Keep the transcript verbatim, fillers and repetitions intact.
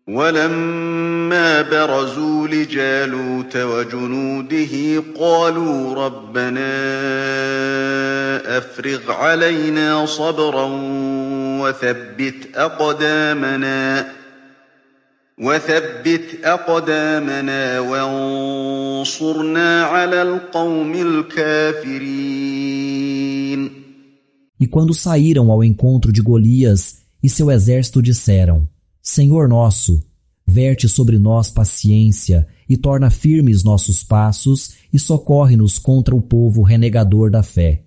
ولما برزوا لجالوت وجنوده قالوا ربنا أفرغ علينا صبرا وثبت أقدامنا وثبت أقدامنا وانصرنا على القوم الكافرين. E quando saíram ao encontro de Golias e seu exército disseram: Senhor nosso, verte sobre nós paciência e torna firmes nossos passos e socorre-nos contra o povo renegador da fé.